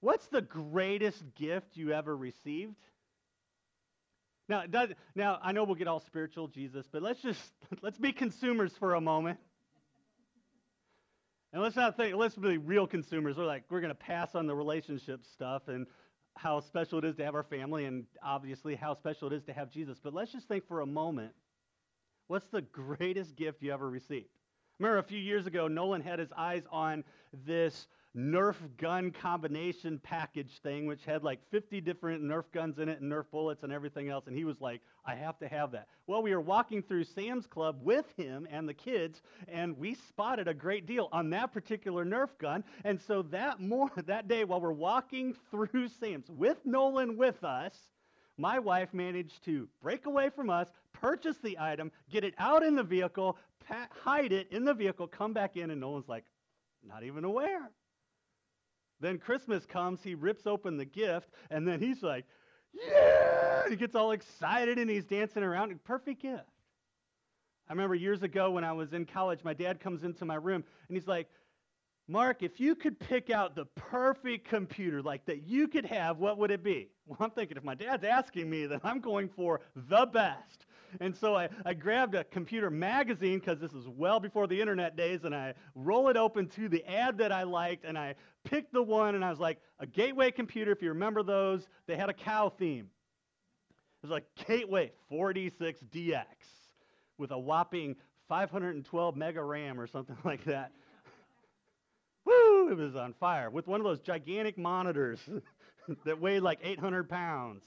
What's the greatest gift you ever received? Now I know we'll get all spiritual, Jesus, but let's be consumers for a moment. And let's not think, let's be real consumers. We're going to pass on the relationship stuff and how special it is to have our family and obviously how special it is to have Jesus. But let's just think for a moment, what's the greatest gift you ever received? Remember a few years ago, Nolan had his eyes on this Nerf gun combination package thing, which had like 50 different Nerf guns in it and Nerf bullets and everything else. And he was like, I have to have that. Well, we were walking through Sam's Club with him and the kids, and we spotted a great deal on that particular Nerf gun. And so that day, while we're walking through Sam's with Nolan with us, my wife managed to break away from us, purchase the item, get it out in the vehicle, hide it in the vehicle, come back in, and Nolan's like, not even aware. Then Christmas comes, he rips open the gift, and then he's like, yeah! He gets all excited, and he's dancing around. Perfect gift. I remember years ago when I was in college, my dad comes into my room, and he's like, Mark, if you could pick out the perfect computer like that you could have, what would it be? Well, I'm thinking if my dad's asking me, then I'm going for the best. And so I grabbed a computer magazine, because this is well before the internet days, and I roll it open to the ad that I liked, and I picked the one, and I was like, a Gateway computer, if you remember those, they had a cow theme. It was like Gateway 46DX with a whopping 512 mega RAM or something like that. Woo! It was on fire with one of those gigantic monitors that weighed like 800 pounds.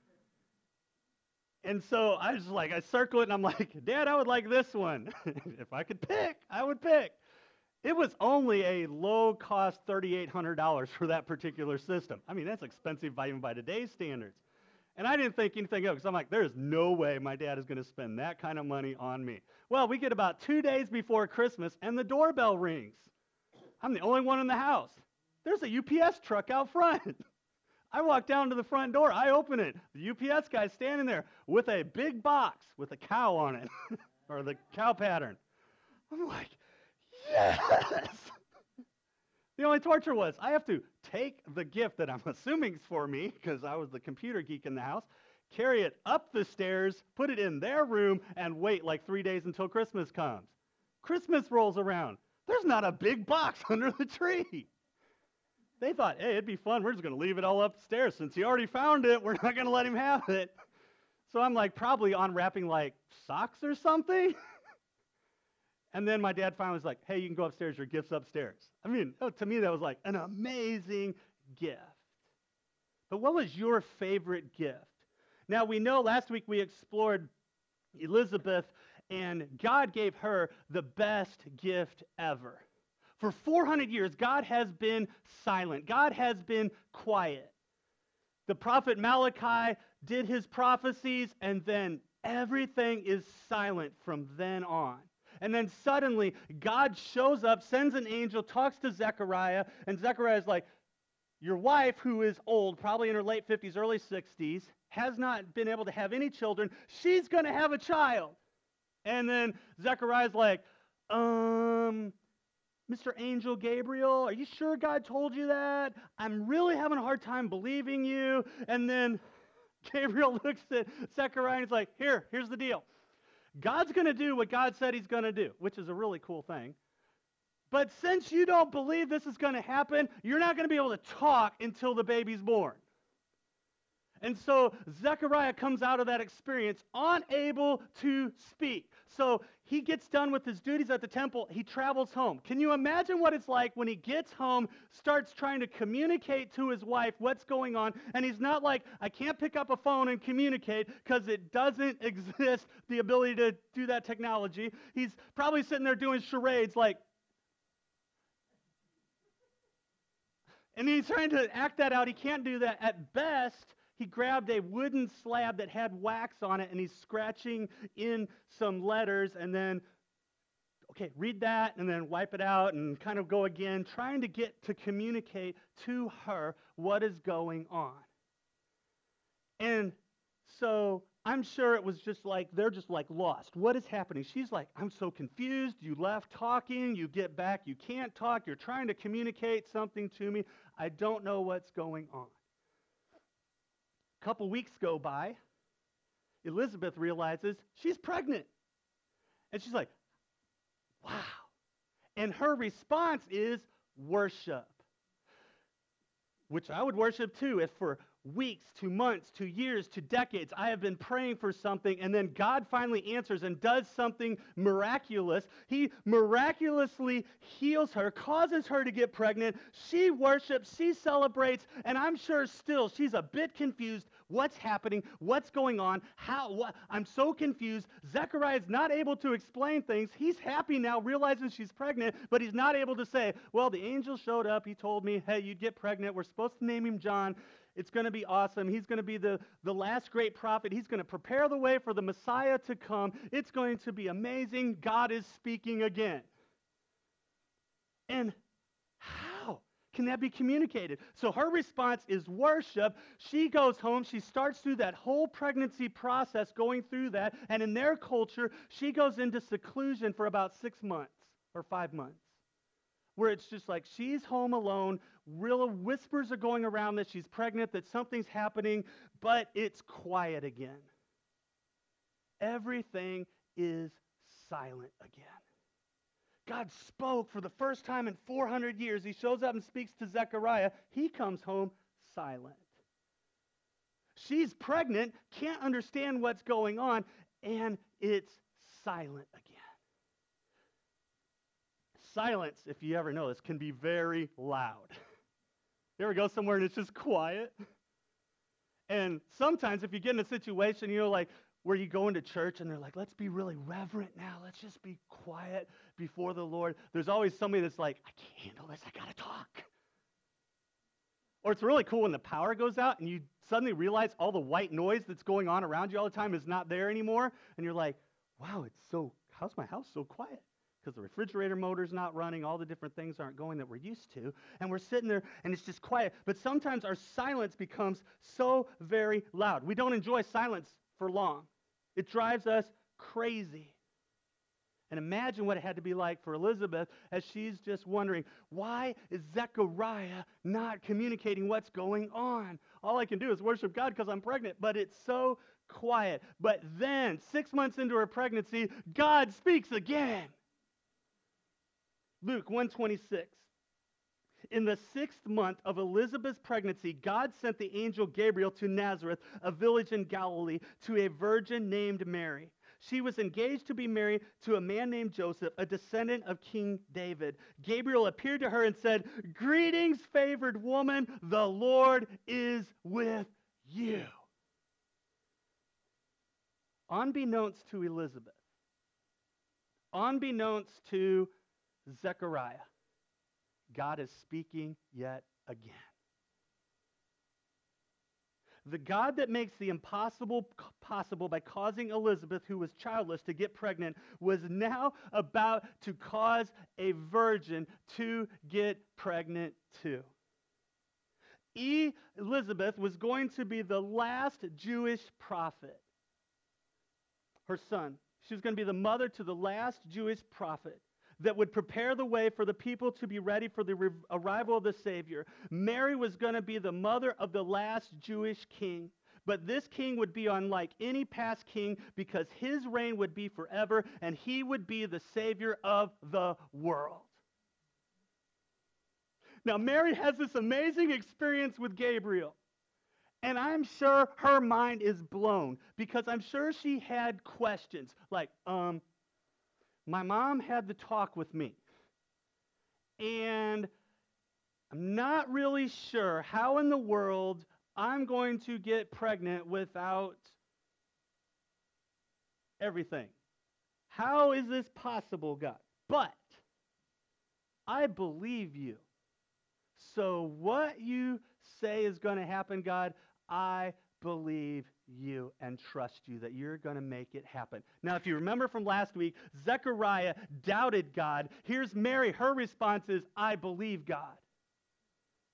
And so I was like, I circle it and I'm like, Dad, I would like this one. If I could pick, I would pick. It was only a low-cost $3,800 for that particular system. I mean, that's expensive even by today's standards. And I didn't think anything of it because I'm like, there's no way my dad is going to spend that kind of money on me. Well, we get about 2 days before Christmas and the doorbell rings. I'm the only one in the house. There's a UPS truck out front. I walk down to the front door. I open it. The UPS guy's standing there with a big box with a cow on it, or the cow pattern. I'm like, yes! The only torture was I have to take the gift that I'm assuming is for me, because I was the computer geek in the house, carry it up the stairs, put it in their room, and wait like 3 days until Christmas comes. Christmas rolls around. There's not a big box under the tree. They thought, hey, it'd be fun. We're just going to leave it all upstairs. Since he already found it, we're not going to let him have it. So I'm like probably unwrapping like socks or something. And then my dad finally was like, hey, you can go upstairs. Your gift's upstairs. I mean, to me, that was like an amazing gift. But what was your favorite gift? Now, we know last week we explored Elizabeth, and God gave her the best gift ever. For 400 years, God has been silent. God has been quiet. The prophet Malachi did his prophecies, and then everything is silent from then on. And then suddenly, God shows up, sends an angel, talks to Zechariah, and Zechariah is like, your wife, who is old, probably in her late 50s, early 60s, has not been able to have any children. She's going to have a child. And then Zechariah's like, Mr. Angel Gabriel, are you sure God told you that? I'm really having a hard time believing you. And then Gabriel looks at Zechariah and he's like, here's the deal. God's going to do what God said he's going to do, which is a really cool thing. But since you don't believe this is going to happen, you're not going to be able to talk until the baby's born. And so Zechariah comes out of that experience unable to speak. So he gets done with his duties at the temple. He travels home. Can you imagine what it's like when he gets home, starts trying to communicate to his wife what's going on, and he's not like, I can't pick up a phone and communicate because it doesn't exist, the ability to do that technology. He's probably sitting there doing charades like, and he's trying to act that out. He can't do that. At best, he grabbed a wooden slab that had wax on it, and he's scratching in some letters, and then, okay, read that, and then wipe it out, and kind of go again, trying to get to communicate to her what is going on. And so I'm sure it was just like, they're just like lost. What is happening? She's like, I'm so confused. You left talking. You get back. You can't talk. You're trying to communicate something to me. I don't know what's going on. A couple weeks go by. Elizabeth realizes she's pregnant. And she's like, wow. And her response is worship, which I would worship too if for weeks, to months, to years, to decades, I have been praying for something, and then God finally answers and does something miraculous. He miraculously heals her, causes her to get pregnant. She worships, she celebrates, and I'm sure still she's a bit confused. What's happening? What's going on? I'm so confused. Zechariah is not able to explain things. He's happy now, realizing she's pregnant, but he's not able to say, well, the angel showed up. He told me, hey, you'd get pregnant. We're supposed to name him John. It's going to be awesome. He's going to be the last great prophet. He's going to prepare the way for the Messiah to come. It's going to be amazing. God is speaking again. And how can that be communicated? So her response is worship. She goes home. She starts through that whole pregnancy process, going through that. And in their culture, she goes into seclusion for about 6 months or 5 months, where it's just like she's home alone. Real whispers are going around that she's pregnant, that something's happening, but it's quiet again. Everything is silent again. God spoke for the first time in 400 years. He shows up and speaks to Zechariah. He comes home silent. She's pregnant, can't understand what's going on, and it's silent again. Silence, if you ever know this, can be very loud. You ever go somewhere and it's just quiet? And sometimes if you get in a situation, like where you go into church and they're like, let's be really reverent now. Let's just be quiet before the Lord. There's always somebody that's like, I can't handle this. I got to talk. Or it's really cool when the power goes out and you suddenly realize all the white noise that's going on around you all the time is not there anymore. And you're like, wow, how's my house so quiet? Because the refrigerator motor's not running, all the different things aren't going that we're used to, and we're sitting there, and it's just quiet. But sometimes our silence becomes so very loud. We don't enjoy silence for long. It drives us crazy. And imagine what it had to be like for Elizabeth as she's just wondering, why is Zechariah not communicating what's going on? All I can do is worship God because I'm pregnant, but it's so quiet. But then, 6 months into her pregnancy, God speaks again. Luke 1:26. In the 6th month of Elizabeth's pregnancy, God sent the angel Gabriel to Nazareth, a village in Galilee, to a virgin named Mary. She was engaged to be married to a man named Joseph, a descendant of King David. Gabriel appeared to her and said, greetings, favored woman, the Lord is with you. Unbeknownst to Elizabeth, unbeknownst to Zechariah, God is speaking yet again. The God that makes the impossible possible by causing Elizabeth, who was childless, to get pregnant, was now about to cause a virgin to get pregnant too. Elizabeth was going to be the last Jewish prophet. Her son. She was going to be the mother to the last Jewish prophet that would prepare the way for the people to be ready for the arrival of the Savior. Mary was going to be the mother of the last Jewish king. But this king would be unlike any past king because his reign would be forever and he would be the Savior of the world. Now, Mary has this amazing experience with Gabriel. And I'm sure her mind is blown because I'm sure she had questions like, my mom had the talk with me, and I'm not really sure how in the world I'm going to get pregnant without everything. How is this possible, God? But I believe you. So what you say is going to happen, God, I believe you and trust you that you're going to make it happen. Now, if you remember from last week, Zechariah doubted God. Here's Mary. Her response is, I believe God.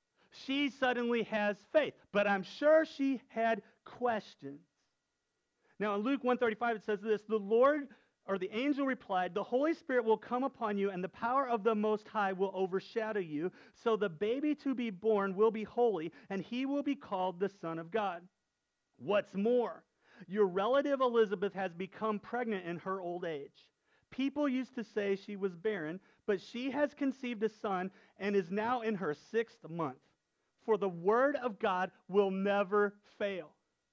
She suddenly has faith, but I'm sure she had questions. Now in Luke 1:35 it says this, the Lord or the angel replied, the Holy Spirit will come upon you and the power of the Most High will overshadow you. So the baby to be born will be holy and he will be called the Son of God. What's more, your relative Elizabeth has become pregnant in her old age. People used to say she was barren, but she has conceived a son and is now in her 6th month. For the word of God will never fail.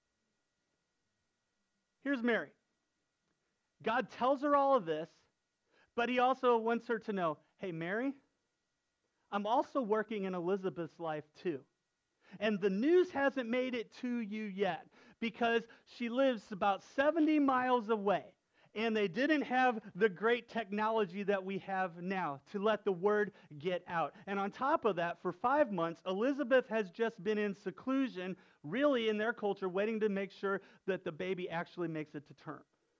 Here's Mary. God tells her all of this, but he also wants her to know, hey, Mary, I'm also working in Elizabeth's life too. And the news hasn't made it to you yet because she lives about 70 miles away. And they didn't have the great technology that we have now to let the word get out. And on top of that, for 5 months, Elizabeth has just been in seclusion, really in their culture, waiting to make sure that the baby actually makes it to term.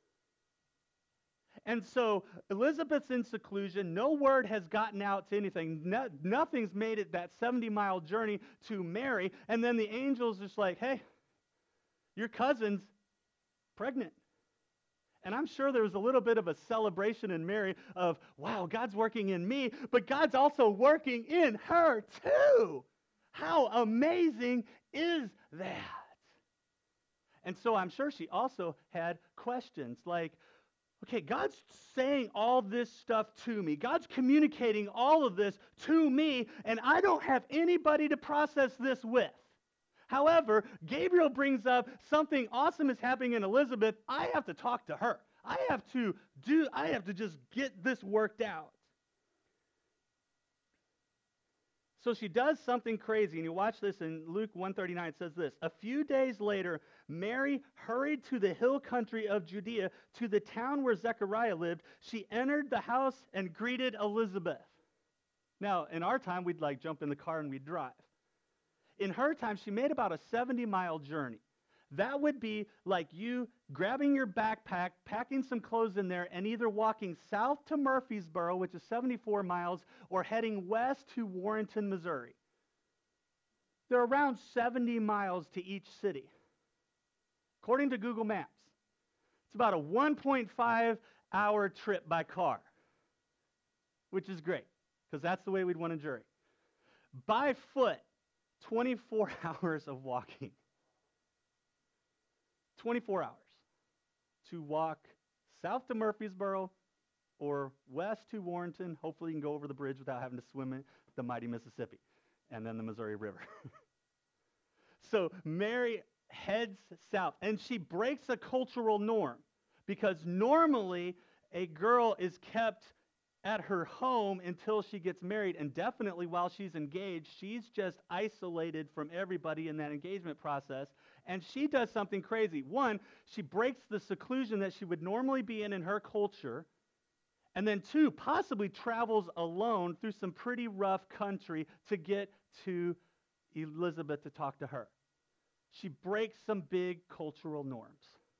And so Elizabeth's in seclusion. No word has gotten out to anything. Nothing's made it that 70-mile journey to Mary. And then the angel's just like, hey, your cousin's pregnant. And I'm sure there was a little bit of a celebration in Mary of, wow, God's working in me, but God's also working in her too. How amazing is that? And so I'm sure she also had questions like, okay, God's saying all this stuff to me. God's communicating all of this to me, and I don't have anybody to process this with. However, Gabriel brings up something awesome is happening in Elizabeth. I have to talk to her. I have to just get this worked out. So she does something crazy, and you watch this in Luke 1:39. It says this, a few days later, Mary hurried to the hill country of Judea, to the town where Zechariah lived. She entered the house and greeted Elizabeth. Now, in our time, we'd like jump in the car and we'd drive. In her time, she made about a 70-mile journey. That would be like you grabbing your backpack, packing some clothes in there, and either walking south to Murfreesboro, which is 74 miles, or heading west to Warrenton, Missouri. They're around 70 miles to each city. According to Google Maps, it's about a 1.5-hour trip by car, which is great, because that's the way we'd want a jury. By foot, 24 hours of walking. 24 hours to walk south to Murfreesboro or west to Warrenton. Hopefully you can go over the bridge without having to swim in the mighty Mississippi and then the Missouri River. So Mary heads south, and she breaks a cultural norm because normally a girl is kept at her home until she gets married, and definitely while she's engaged, she's just isolated from everybody in that engagement process, and she does something crazy. One, she breaks the seclusion that she would normally be in her culture, and then two, possibly travels alone through some pretty rough country to get to Elizabeth to talk to her. She breaks some big cultural norms.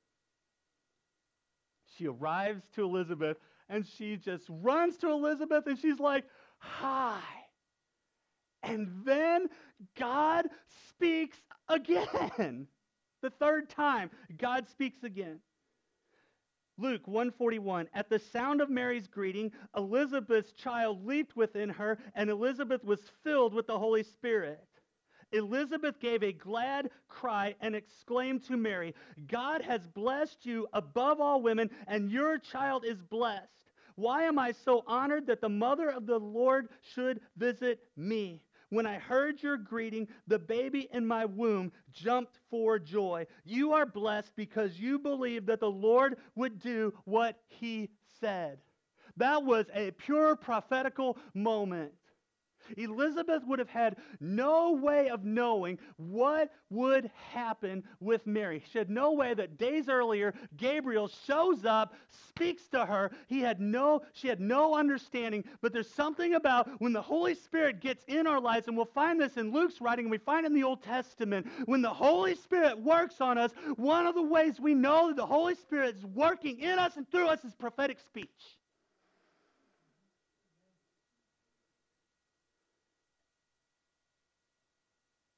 She arrives to Elizabeth, and she just runs to Elizabeth, and she's like, hi. And then God speaks again. The third time, God speaks again. Luke 1:41, at the sound of Mary's greeting, Elizabeth's child leaped within her, and Elizabeth was filled with the Holy Spirit. Elizabeth gave a glad cry and exclaimed to Mary, God has blessed you above all women, and your child is blessed. Why am I so honored that the mother of the Lord should visit me? When I heard your greeting, the baby in my womb jumped for joy. You are blessed because you believed that the Lord would do what he said. That was a pure prophetical moment. Elizabeth would have had no way of knowing what would happen with Mary. She had no way that days earlier, Gabriel shows up, speaks to her. She had no understanding, but there's something about when the Holy Spirit gets in our lives, and we'll find this in Luke's writing, and we find it in the Old Testament. When the Holy Spirit works on us, one of the ways we know that the Holy Spirit is working in us and through us is prophetic speech.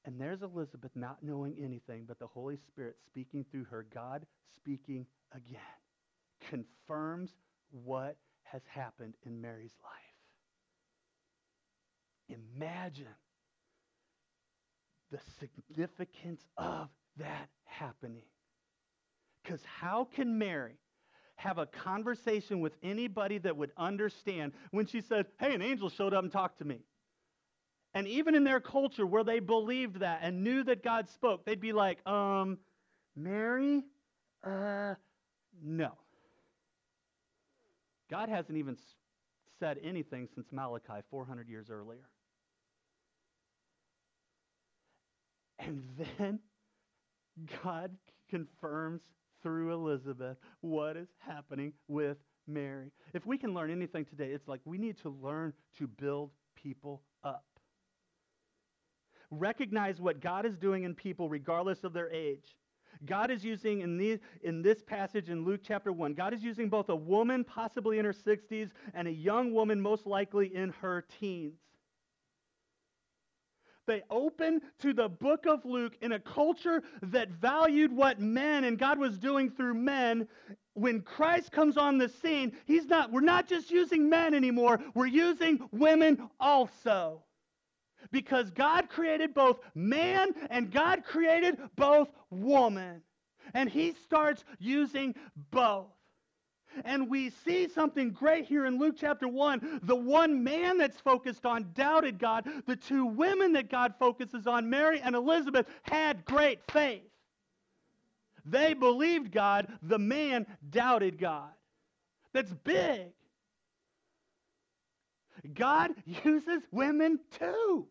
And there's Elizabeth not knowing anything but the Holy Spirit speaking through her. God speaking again confirms what has happened in Mary's life. Imagine the significance of that happening. Because how can Mary have a conversation with anybody that would understand when she said, hey, an angel showed up and talked to me? And even in their culture where they believed that and knew that God spoke, they'd be like, Mary? No. God hasn't even said anything since Malachi 400 years earlier. And then God confirms through Elizabeth what is happening with Mary. If we can learn anything today, it's like we need to learn to build people up. Recognize what God is doing in people regardless of their age. God is using in this passage in Luke chapter 1, God is using both a woman possibly in her 60s and a young woman most likely in her teens. They open to the book of Luke in a culture that valued what men and God was doing through men. When Christ comes on the scene, we're not just using men anymore, we're using women also. Because God created both man and God created both woman. And he starts using both. And we see something great here in Luke chapter 1. The one man that's focused on doubted God. The two women that God focuses on, Mary and Elizabeth, had great faith. They believed God. The man doubted God. That's big. God uses women too.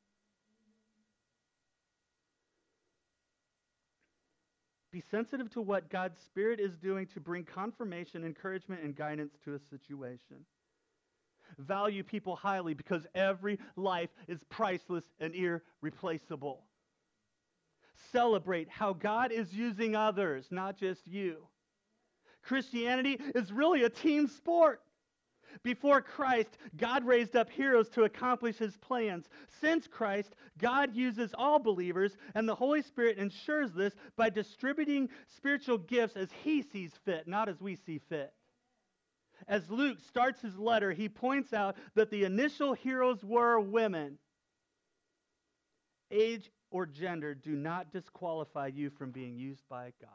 Be sensitive to what God's Spirit is doing to bring confirmation, encouragement, and guidance to a situation. Value people highly because every life is priceless and irreplaceable. Celebrate how God is using others, not just you. Christianity is really a team sport. Before Christ, God raised up heroes to accomplish his plans. Since Christ, God uses all believers, and the Holy Spirit ensures this by distributing spiritual gifts as he sees fit, not as we see fit. As Luke starts his letter, he points out that the initial heroes were women. Age or gender do not disqualify you from being used by God.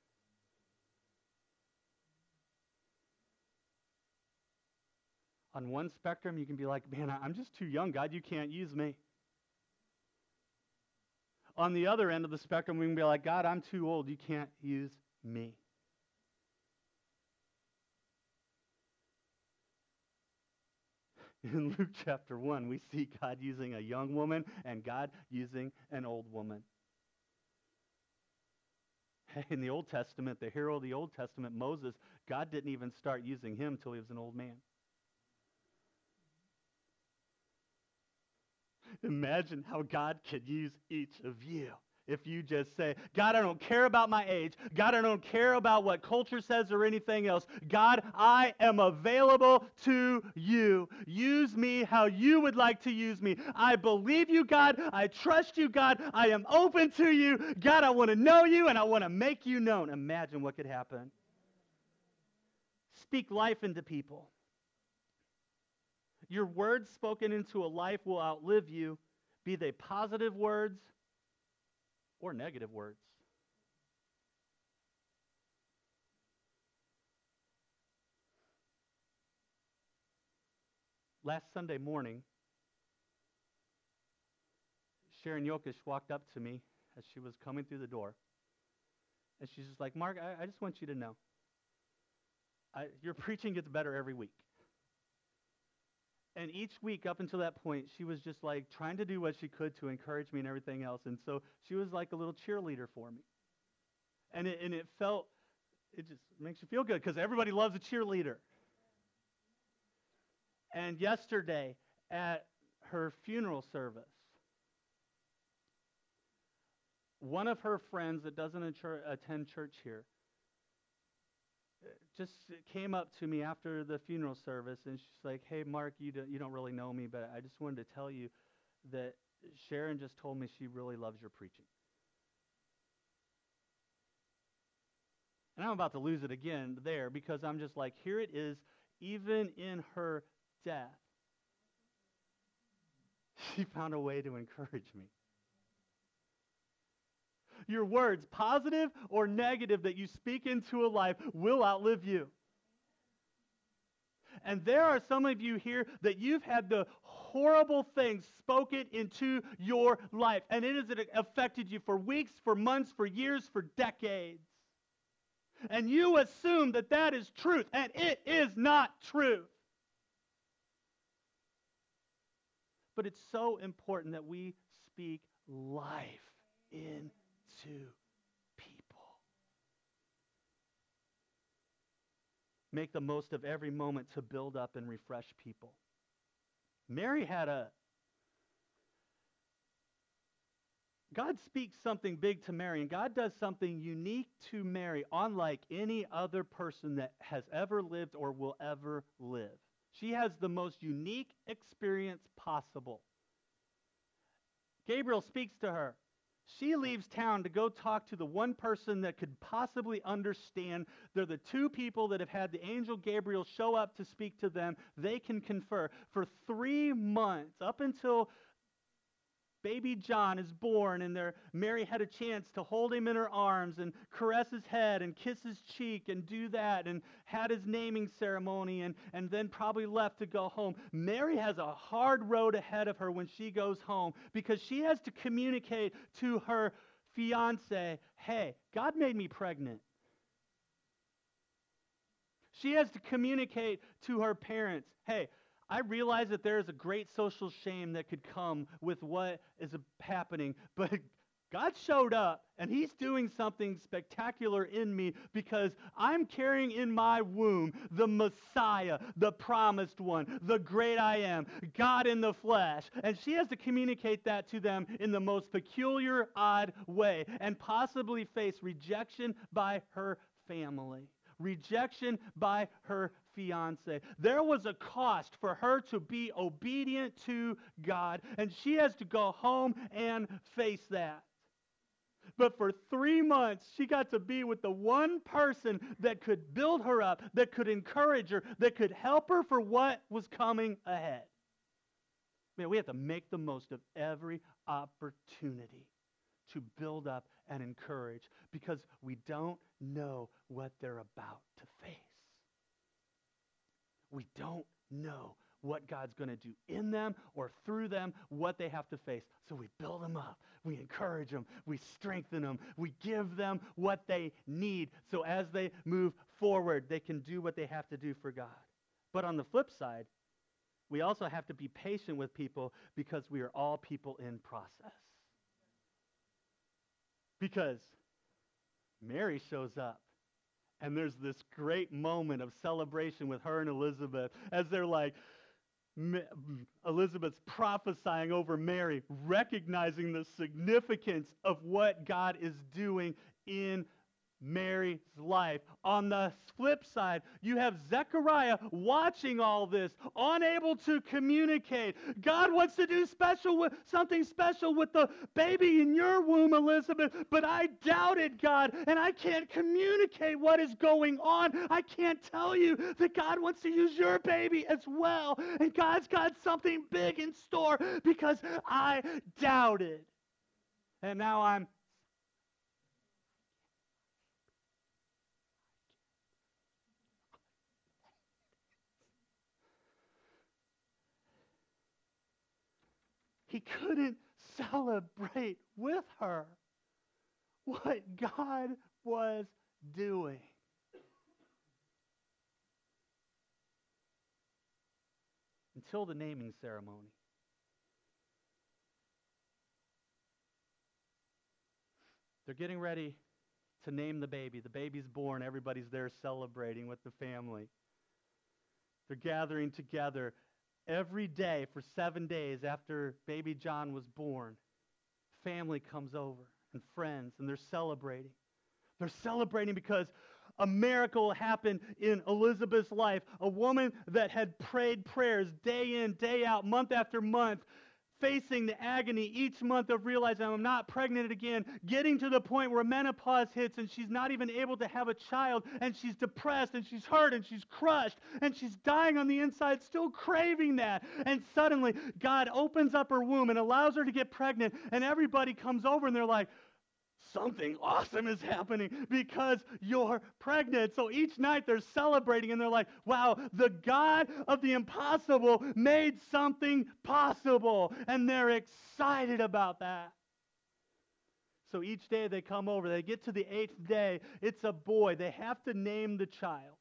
On one spectrum, you can be like, man, I'm just too young, God, you can't use me. On the other end of the spectrum, we can be like, God, I'm too old, you can't use me. In Luke chapter 1, we see God using a young woman and God using an old woman. In the Old Testament, the hero of the Old Testament, Moses, God didn't even start using him until he was an old man. Imagine how God could use each of you if you just say, God, I don't care about my age. God, I don't care about what culture says or anything else. God, I am available to you. Use me how you would like to use me. I believe you, God. I trust you, God. I am open to you. God, I want to know you and I want to make you known. Imagine what could happen. Speak life into people. Your words spoken into a life will outlive you, be they positive words or negative words. Last Sunday morning, Sharon Yokish walked up to me as she was coming through the door. And she's just like, Mark, I just want you to know, your preaching gets better every week. And each week up until that point, she was just like trying to do what she could to encourage me and everything else. And so she was like a little cheerleader for me. And it just makes you feel good because everybody loves a cheerleader. And yesterday at her funeral service, one of her friends that doesn't attend church here just came up to me after the funeral service, and she's like, hey, Mark, you don't really know me, but I just wanted to tell you that Sharon just told me she really loves your preaching. And I'm about to lose it again there because I'm just like, here it is, even in her death, she found a way to encourage me. Your words, positive or negative, that you speak into a life will outlive you. And there are some of you here that you've had the horrible things spoken into your life, and it has affected you for weeks, for months, for years, for decades. And you assume that that is truth, and it is not truth. But it's so important that we speak life into people. Make the most of every moment to build up and refresh people. God speaks something big to Mary, and God does something unique to Mary, unlike any other person that has ever lived or will ever live. She has the most unique experience possible. Gabriel speaks to her. She leaves town to go talk to the one person that could possibly understand. They're the two people that have had the angel Gabriel show up to speak to them. They can confer. For 3 months, up until baby John is born, and Mary had a chance to hold him in her arms and caress his head and kiss his cheek and do that, and had his naming ceremony, and then probably left to go home. Mary has a hard road ahead of her when she goes home, because she has to communicate to her fiance, hey, God made me pregnant. She has to communicate to her parents, hey, I realize that there is a great social shame that could come with what is happening, but God showed up, and He's doing something spectacular in me, because I'm carrying in my womb the Messiah, the promised one, the great I am, God in the flesh. And she has to communicate that to them in the most peculiar, odd way, and possibly face rejection by her family. Rejection by her fiance. There was a cost for her to be obedient to God, and she has to go home and face that. But for 3 months, she got to be with the one person that could build her up, that could encourage her, that could help her for what was coming ahead. Man, we have to make the most of every opportunity to build up and encourage, because we don't know what they're about to face. We don't know what God's going to do in them or through them, what they have to face. So we build them up, we encourage them, we strengthen them, we give them what they need, so as they move forward, they can do what they have to do for God. But on the flip side, we also have to be patient with people, because we are all people in process. Because Mary shows up, and there's this great moment of celebration with her and Elizabeth, as they're like, Elizabeth's prophesying over Mary, recognizing the significance of what God is doing in Mary's life. On the flip side, you have Zechariah watching all this, unable to communicate. God wants to do something special with the baby in your womb, Elizabeth, but I doubted God, and I can't communicate what is going on. I can't tell you that God wants to use your baby as well, and God's got something big in store, because I doubted. And now I'm He couldn't celebrate with her what God was doing. Until the naming ceremony. They're getting ready to name the baby. The baby's born. Everybody's there celebrating with the family. They're gathering together every day for 7 days after baby John was born. Family comes over, and friends, and they're celebrating. They're celebrating because a miracle happened in Elizabeth's life. A woman that had prayed prayers day in, day out, month after month, facing the agony each month of realizing I'm not pregnant again, getting to the point where menopause hits and she's not even able to have a child, and she's depressed and she's hurt and she's crushed and she's dying on the inside, still craving that. And suddenly God opens up her womb and allows her to get pregnant, and everybody comes over and they're like, something awesome is happening because you're pregnant. So each night they're celebrating and they're like, wow, the God of the impossible made something possible. And they're excited about that. So each day they come over, they get to the 8th day, it's a boy. They have to name the child.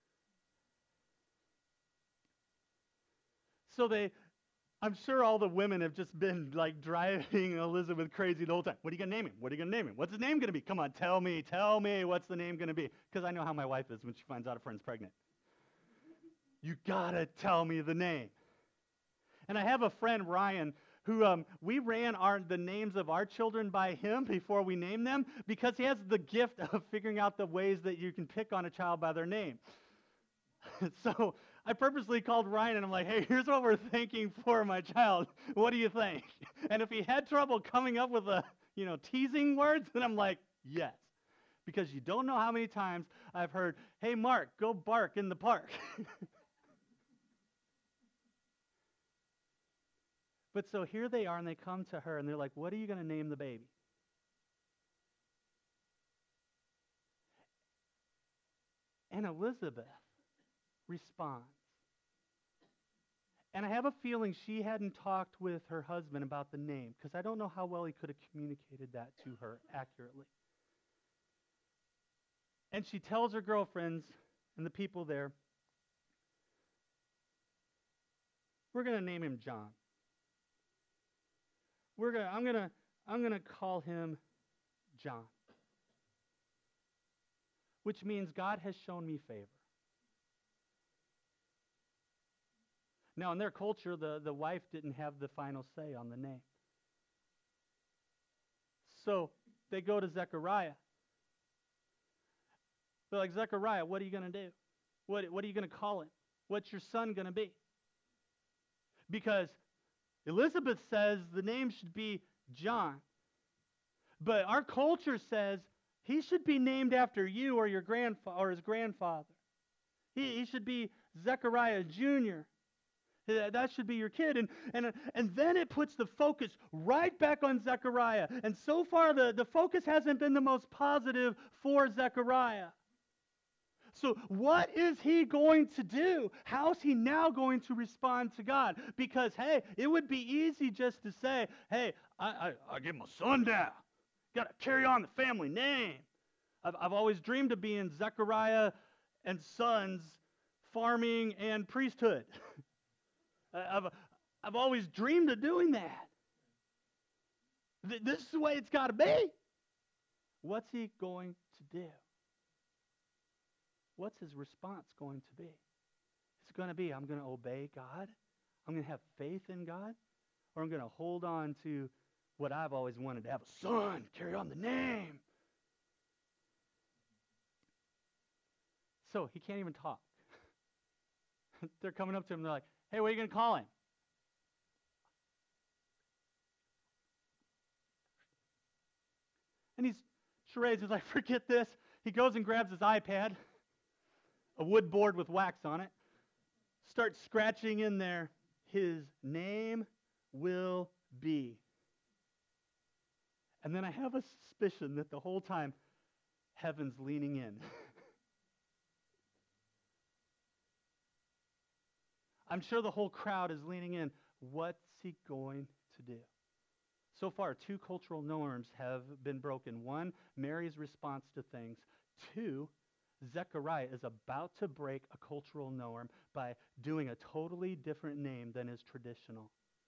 So I'm sure all the women have just been like driving Elizabeth crazy the whole time. What are you going to name him? What are you going to name him? What's his name going to be? Come on, tell me, what's the name going to be? Because I know how my wife is when she finds out a friend's pregnant. You got to tell me the name. And I have a friend, Ryan, who we ran the names of our children by him before we named them, because he has the gift of figuring out the ways that you can pick on a child by their name. So I purposely called Ryan and I'm like, hey, here's what we're thinking for my child. What do you think? And if he had trouble coming up with teasing words, then I'm like, yes. Because you don't know how many times I've heard, hey, Mark, go bark in the park. But so here they are, and they come to her and they're like, what are you going to name the baby? And Elizabeth responds. And I have a feeling she hadn't talked with her husband about the name, because I don't know how well he could have communicated that to her accurately. And she tells her girlfriends and the people there, we're going to name him John. I'm going to call him John. Which means God has shown me favor. Now, in their culture, the wife didn't have the final say on the name. So they go to Zechariah. They're like, Zechariah, what are you going to do? What are you going to call him? What's your son going to be? Because Elizabeth says the name should be John. But our culture says he should be named after you or your or his grandfather. He should be Zechariah Jr. That should be your kid. And then it puts the focus right back on Zechariah. And so far, the focus hasn't been the most positive for Zechariah. So what is he going to do? How is he now going to respond to God? Because, hey, it would be easy just to say, hey, I give my son down. Got to carry on the family name. I've always dreamed of being Zechariah and Sons, farming and priesthood. I've always dreamed of doing that. This is the way it's got to be. What's he going to do? What's his response going to be? It's going to be, I'm going to obey God. I'm going to have faith in God. Or I'm going to hold on to what I've always wanted, to have a son, carry on the name. So he can't even talk. They're coming up to him. They're like, hey, what are you going to call him? And he's charades. He's like, forget this. He goes and grabs his iPad, a wood board with wax on it, starts scratching in there, his name will be. And then I have a suspicion that the whole time, heaven's leaning in. I'm sure the whole crowd is leaning in. What's he going to do? So far, 2 cultural norms have been broken. 1, Mary's response to things. 2, Zechariah is about to break a cultural norm by doing a totally different name than is traditional.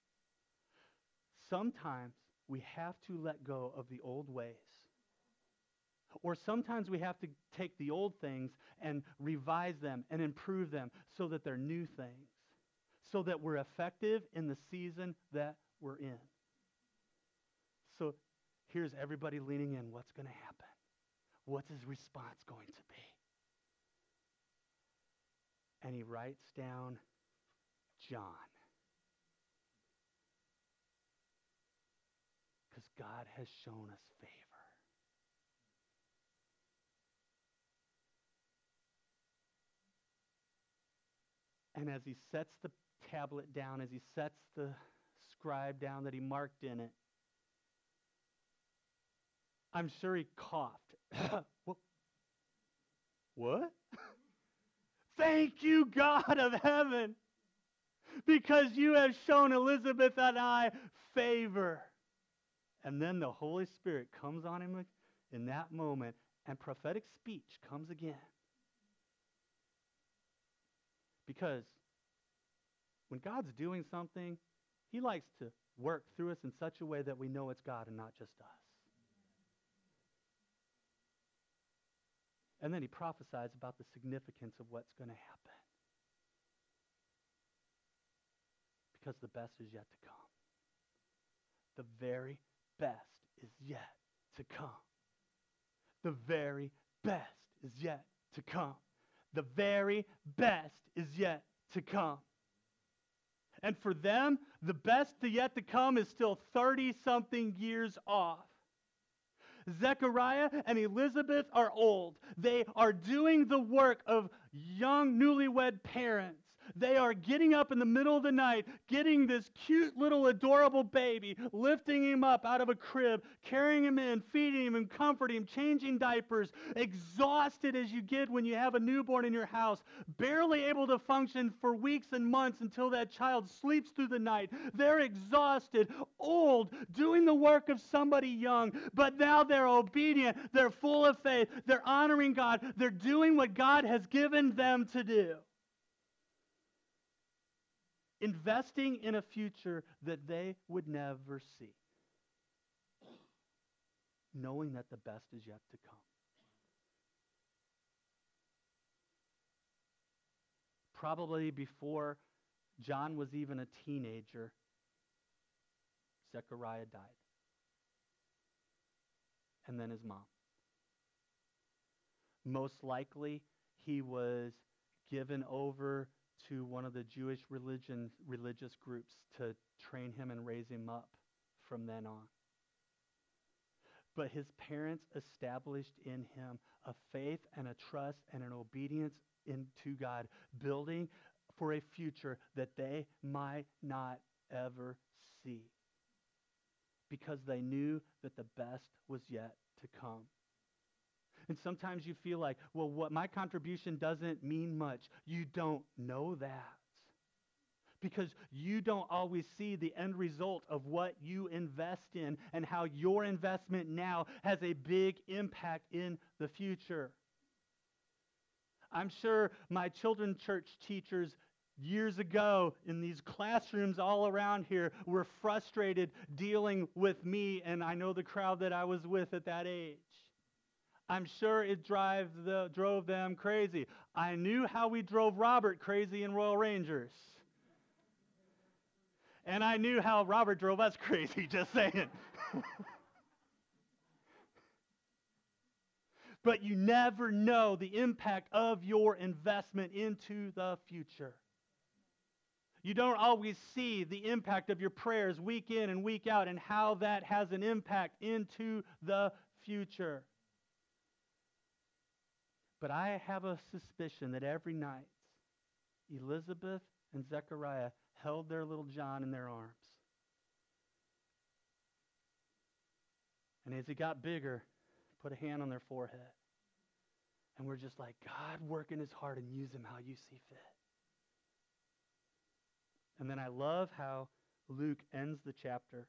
Sometimes we have to let go of the old ways. Or sometimes we have to take the old things and revise them and improve them so that they're new things, so that we're effective in the season that we're in. So here's everybody leaning in. What's going to happen? What's his response going to be? And he writes down John. God has shown us favor. And as he sets the tablet down, as he sets the scribe down that he marked in it, I'm sure he coughed. What? Thank you, God of heaven, because you have shown Elizabeth and I favor. And then the Holy Spirit comes on him in that moment, and prophetic speech comes again. Because when God's doing something, he likes to work through us in such a way that we know it's God and not just us. And then he prophesies about the significance of what's going to happen. Because the best is yet to come. The very best is yet to come. The very best is yet to come. The very best is yet to come. And for them, the best yet to come is still 30-something years off. Zechariah and Elizabeth are old. They are doing the work of young, newlywed parents. They are getting up in the middle of the night, getting this cute little adorable baby, lifting him up out of a crib, carrying him in, feeding him and comforting him, changing diapers, exhausted as you get when you have a newborn in your house, barely able to function for weeks and months until that child sleeps through the night. They're exhausted, old, doing the work of somebody young, but now they're obedient, they're full of faith, they're honoring God, they're doing what God has given them to do. Investing in a future that they would never see. Knowing that the best is yet to come. Probably before John was even a teenager, Zechariah died. And then his mom. Most likely, he was given over to one of the Jewish religious groups to train him and raise him up from then on. But his parents established in him a faith and a trust and an obedience into God, building for a future that they might not ever see, because they knew that the best was yet to come. And sometimes you feel like, well, what my contribution doesn't mean much. You don't know that. Because you don't always see the end result of what you invest in and how your investment now has a big impact in the future. I'm sure my children's church teachers years ago in these classrooms all around here were frustrated dealing with me, and I know the crowd that I was with at that age. I'm sure it drove them crazy. I knew how we drove Robert crazy in Royal Rangers. And I knew how Robert drove us crazy, just saying. But you never know the impact of your investment into the future. You don't always see the impact of your prayers week in and week out and how that has an impact into the future. But I have a suspicion that every night, Elizabeth and Zechariah held their little John in their arms. And as he got bigger, put a hand on their forehead. And we're just like, God, work in his heart and use him how you see fit. And then I love how Luke ends the chapter.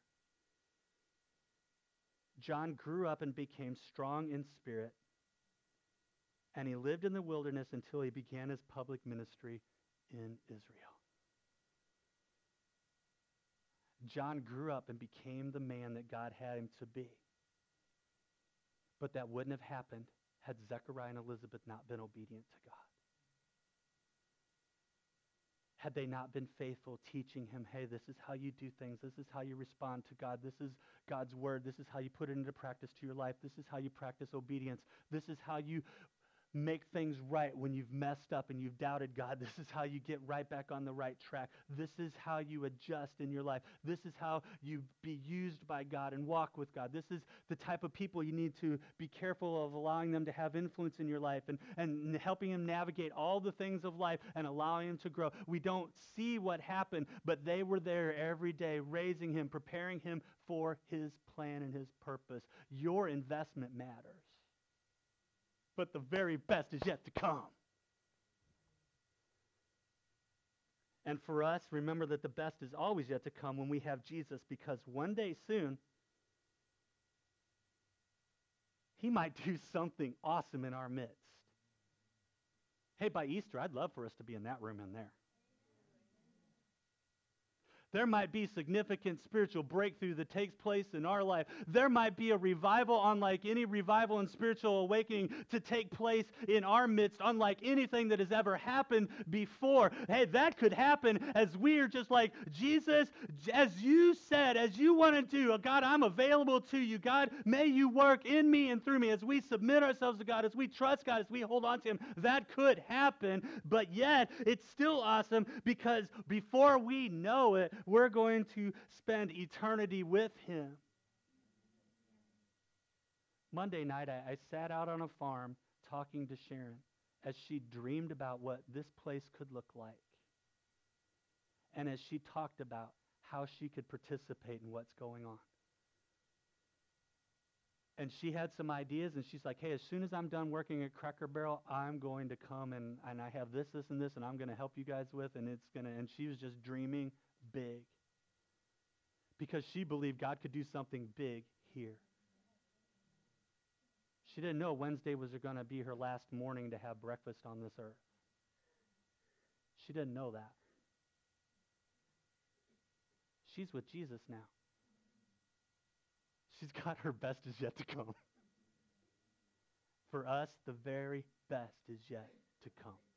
John grew up and became strong in spirit, and he lived in the wilderness until he began his public ministry in Israel. John grew up and became the man that God had him to be. But that wouldn't have happened had Zechariah and Elizabeth not been obedient to God. Had they not been faithful, teaching him, hey, this is how you do things. This is how you respond to God. This is God's word. This is how you put it into practice to your life. This is how you practice obedience. This is how you make things right when you've messed up and you've doubted God. This is how you get right back on the right track. This is how you adjust in your life. This is how you be used by God and walk with God. This is the type of people you need to be careful of allowing them to have influence in your life and helping them navigate all the things of life and allowing them to grow. We don't see what happened, but they were there every day raising him, preparing him for his plan and his purpose. Your investment matters. But the very best is yet to come. And for us, remember that the best is always yet to come when we have Jesus, because one day soon, he might do something awesome in our midst. Hey, by Easter, I'd love for us to be in that room in there. There might be significant spiritual breakthrough that takes place in our life. There might be a revival unlike any revival and spiritual awakening to take place in our midst, unlike anything that has ever happened before. Hey, that could happen as we are just like, Jesus, as you said, as you want to do, God, I'm available to you. God, may you work in me and through me as we submit ourselves to God, as we trust God, as we hold on to him. That could happen, but yet it's still awesome because before we know it, we're going to spend eternity with him. Monday night, I sat out on a farm talking to Sharon as she dreamed about what this place could look like. And as she talked about how she could participate in what's going on. And she had some ideas, and she's like, hey, as soon as I'm done working at Cracker Barrel, I'm going to come and I have this, and this, and I'm going to help you guys with, and and she was just dreaming big. Because she believed God could do something big here. She didn't know Wednesday was going to be her last morning to have breakfast on this earth. She didn't know that. She's with Jesus now. She's got her best is yet to come. For us, the very best is yet to come.